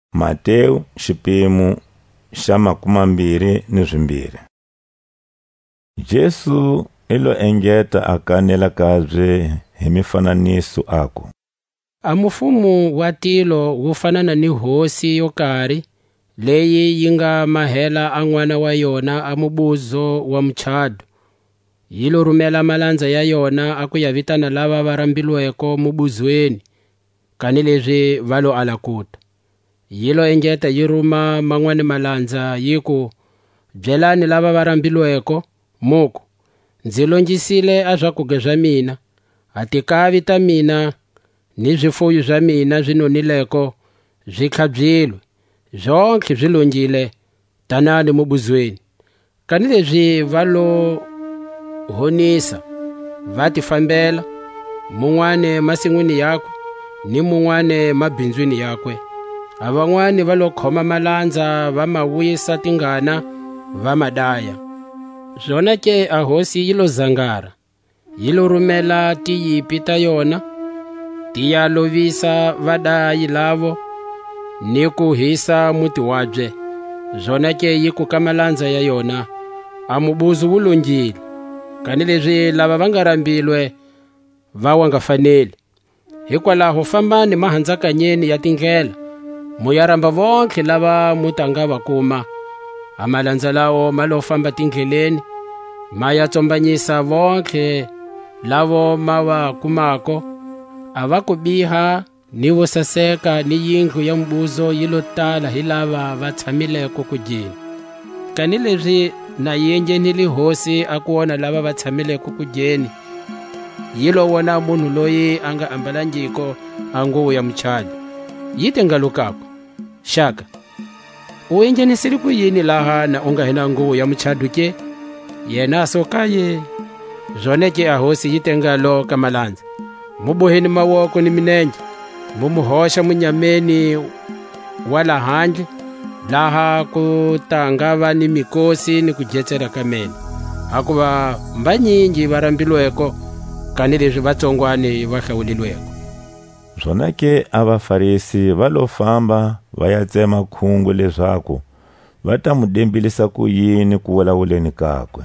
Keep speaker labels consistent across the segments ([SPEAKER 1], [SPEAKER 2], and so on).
[SPEAKER 1] Matewu xiphemu xa 22. Jesu ilo engeta akanela kabye hi mifananiso ako.
[SPEAKER 2] A mufumo wa tilo wu fanana ni hosi yo karhi leyi yi nga mahela a n'wana wa yona a mubuzo wa muchado. Yi lo rhumela malandza ya yona a ku ya vitana lava va rambilweko mubuzweni, kanileswi va lo alakuta. Yi lo engeta yi rhuma man'wani malandza yi ku, byelani lava va rambilweko muku, ndzi longisile a swakudya swa mina, a tikavi ta mina ni zwifuwo swa mina swi nonileko swi tlhabyilwe, zonke swi longile, tanani mubuzweni. Kanileswi va lo honisa va ti fambela, mun'wane masin'wini yakwe ni mun'wane mabindzwini yakwe. A van'wani va lo khoma malandza va ma vuyisa tingana va madaya. Zona ke a hosi yi lo zangara, yi lo rhumela tiyipi ta yona ti ya lovisa vadayi lavo ni ku hisa muti wabye. Zona ke yi ku ka malandza ya yona, a mubuzo wu longile, kanileswi lava va nga rambilwe va wa nga faneli. Hikwalaho fambani mahandzakanyeni ya tindlela mu ya ramba vonke lava mu ta nga va kuma. A malandza lawo ma lo famba tindleleni ma ya tsombanyisa vonke lavo ma va kumako. A va ku biha ni vo saseka ni yindlu ya mubuzo yi lo tala hi lava va tshamileko ku dyeni. Kanileswi na yi nghenile hosi a ku wona lava va tshamileko ku dyeni, yi lo wona munhu loyi a nga ambalangiko a nguvu ya muchado. Yi te ngalukako, xaka, u enghenisile ku yini laha na u nga hina nguvu ya muchado ke? Yena sokaye. Zone ke a hosi yi te ngalo ka malandza, mu boheni mawoko ni minenge, mu mu hoxa munyameni wa la handle laha ku ta nga va ni mikosi ni ku jetsela ka mene. Hakuva mbanyingi va rambilweko, kanileswi vatsongwani va hlawulilweko.
[SPEAKER 1] Zona ke a vafarisi va lo famba va ya tsema khungu leswaku va ta mu dembilisa ku yini ku vulavuleni kakwe.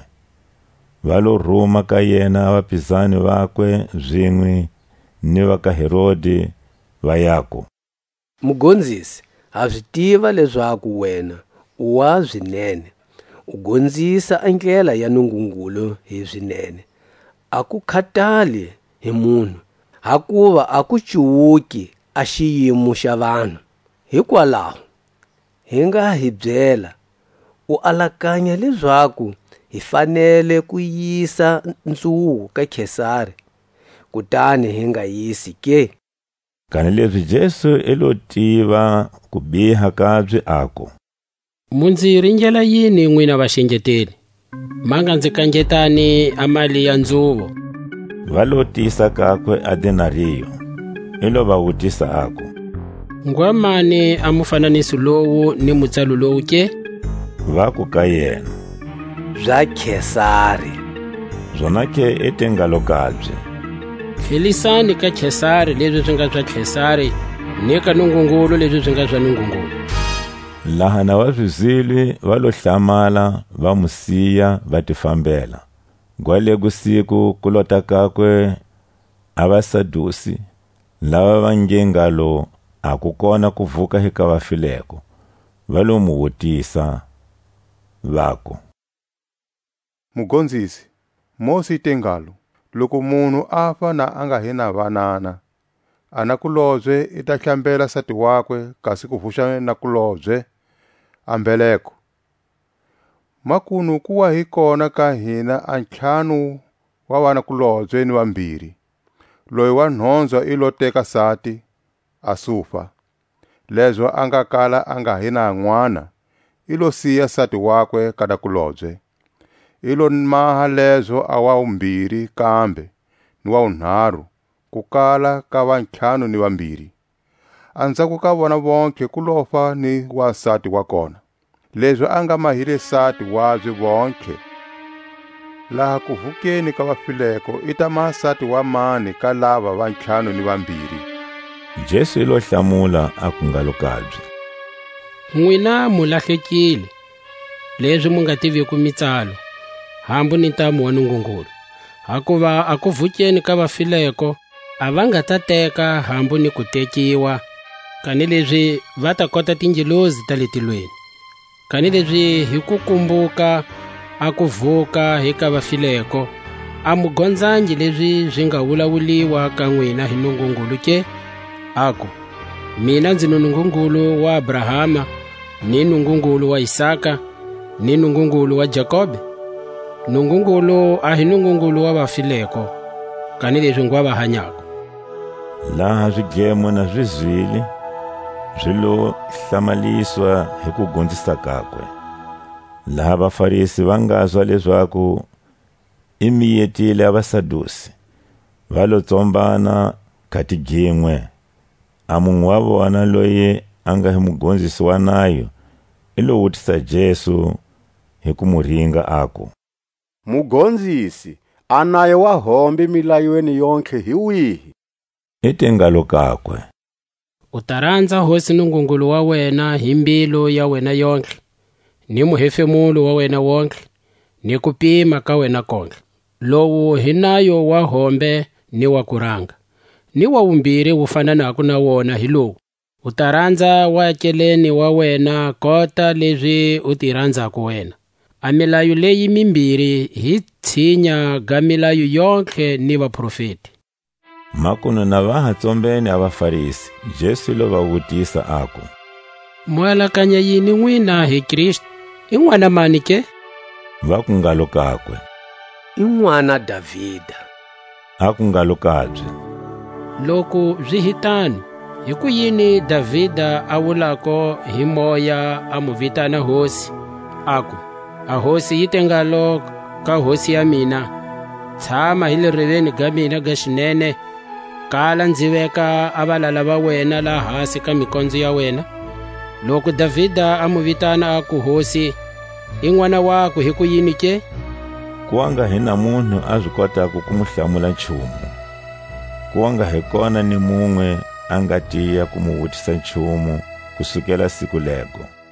[SPEAKER 1] Va lo rhuma ka yena vaphizani vakwe zwin'we ni va ka Herodi va yako,
[SPEAKER 3] Mugondzisi, ha swi tiva leswaku wena u wa swinene, u gondzisa a ndlela ya Nungungulu hi swinene. A ku khatali hi munhu, hakuva a ku cuwuki a xiyimo xa vanhu. Hikwalaho hi nga hi byela u alakanya leswaku hi fanele ku yisa ntsuwo ka Khesari, kutani hi nga yisi ke?
[SPEAKER 1] kanileswi Jesu ilo tiva ku biha kabye ako,
[SPEAKER 2] Mu ndzi ringela yini n'wina vaxengeteli? Ma nga ndzi kangetani a mali ya ntsuwo.
[SPEAKER 1] va lo tisa kakwe a denariyo. Ilo va vutisa ako,
[SPEAKER 2] Ngwamani a mufananiso lowu ni mutsalo lowu ke?
[SPEAKER 1] va ku ka yena,
[SPEAKER 3] Bya Khesari.
[SPEAKER 1] zona ke i te ngalo kabye.
[SPEAKER 2] Tlhelisani ka Khesari leswi swi nga swa Khesari, ni ka Nungungulu leswi swi nga swa Nungungulu.
[SPEAKER 1] Laha na va swizilwi va lo hlamala va mu siya va ti fambela. Gwalegu siku ku lota kakwe a vaSadusi lava va nge ngalo a ku kona ku vuka hi ka vafileko. Va lo mu vutisa vako,
[SPEAKER 4] Mugondzisi, Mose te ngalo, loko munhu afa na a nga hina vanana, anakulobye i ta hlambela sati wakwe kasi ku vuxa nakulobye a mbeleko. Makunu ku wa hi kona ka hina a ntlhanu wa vanakulobye ni vambirhi. Loyi wa nhondzo i lo teka sati a sufa. Leswo a nga kala a nga hina n'wana, i lo siya sati wakwe ka nakulobye. I lo maha leswo a wa vumbirhi kambe ni wa vunharhu ku kala ka va ntlhanu ni vambirhi. Andzhaku ka vona vonke ku lofa ni wasati wa kona. Leswo a nga mahile sati wabye vonke. Laha ku vukeni ka vafileko i ta maha sati wa mani ka lava va ntlhanu ni vambirhi?
[SPEAKER 1] Jesu ilo hlamula a ku ngalo kabye,
[SPEAKER 2] n'wina mu lahlekile leswi mu nga tiviku mitsalo hambu ni ntamu wa Nungungulu, hakuva a ku vukeni ka vafileko a va nga ta teka hambu ni ku tekiwa, kanileswi va ta kota tingelozi ta le tilweni. Kanileswi hi ku kumbuka a ku vuka hi ka vafileko a mu gondzangi leswi byi nga vulavuriwa ka n'wina hi Nungungulu ke? Aku, mina ndzi Nungungulu wa Abrahama, ni Nungungulu wa Isaka, ni Nungungulu wa Jakobe. Nungungulu a hi Nungungulu wa vafileko, kanileswi ngwa va hanyako.
[SPEAKER 1] Laha zwigemo na zwizwili byi lo hlamaliswa hi ku gondzisa kakwe. Laha vafarisi va nga zwa leswaku i miyetile ya vasadusi, va lo tsombana khati gin'we. A munhu wa vona loyi a nga hi mugondzisi wa nayo i lo vutisa Jesu hi ku mu ringa aku,
[SPEAKER 5] Mugondzisi, a nayo wa hombe milayweni yonke hi wihi?
[SPEAKER 1] I tengalo kakwe,
[SPEAKER 2] U ta rhandza hosi Nungungulu wa wena hi mbilu ya wena yonke, ni muhefemulo wa wena wonke, ni ku pima ka wena konke. Lowu hi nayo wa hombe ni wa kuranga. Ni wa vumbirhi wu fananaku na wona hi lowu, u ta rhandza waakeleni wa wena kota leswi u ti rhandzaku wena. A milayo leyi mimbirhi hi tshinya ga milayo yonke ni vaprofeti.
[SPEAKER 1] makuno na vaha tsombeni a vafarisi. Jesu lo va vutisa aku,
[SPEAKER 2] Mu alakanya yini n'wina hi Kristo? I n'wana mani ke?
[SPEAKER 1] va ku ngalo kakwe,
[SPEAKER 3] I n'wana Davhida.
[SPEAKER 1] a ku ngalo kabye.
[SPEAKER 2] Loko byi hitano, hi ku yini Davhida a vulako hi moya a mu vitana hosi? Aku, a hosi yi te ngalo ka hosi ya mina, tshama hi le riveni ga mina ga xinene, kala ndzi veka a valala va wena la hasi ka mikondzo ya wena. Loko Davhida a mu vitana aku hosi, i n'wana wako hi ku yini ke?
[SPEAKER 1] Kuwanga hi na munhu a zwi kotaku ku mu hlamula nchumu. Kuwanga hi kona ni mun'we a nga tiya ku mu vutisa nchumu kusukela siku lego.